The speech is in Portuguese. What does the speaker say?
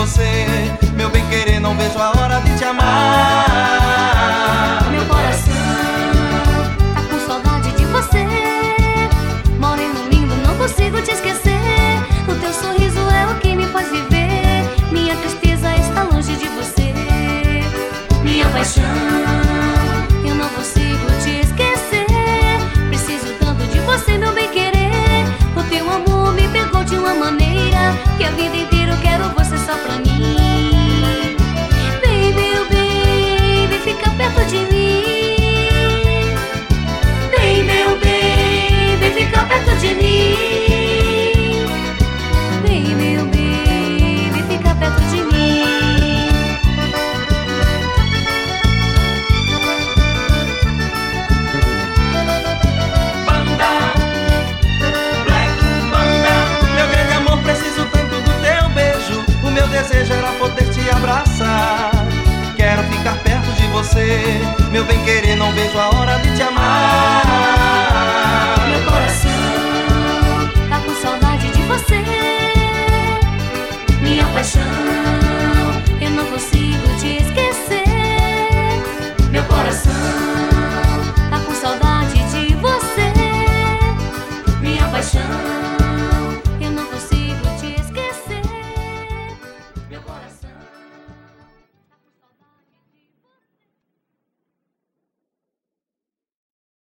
você. Meu bem querer, não vejo a hora de te amar. Meu coração tá com saudade de você. Moreno lindo, não consigo te esquecer. O teu sorriso é o que me faz viver. Minha tristeza está longe de você. Minha paixão, eu não consigo te esquecer. Preciso tanto de você, meu bem querer. O teu amor me pegou de uma maneira que a vida inteira eu quero você só pra mim. Baby, oh baby, fica perto de mim. Baby, oh baby, fica perto de mim. Baby, oh baby, fica perto de mim. Meu desejo era poder te abraçar. Quero ficar perto de você. Meu bem querer, não vejo a hora de te amar. Meu coração tá com saudade de você. Minha paixão, eu não consigo te esquecer. Meu coração tá com saudade de você. Minha paixão,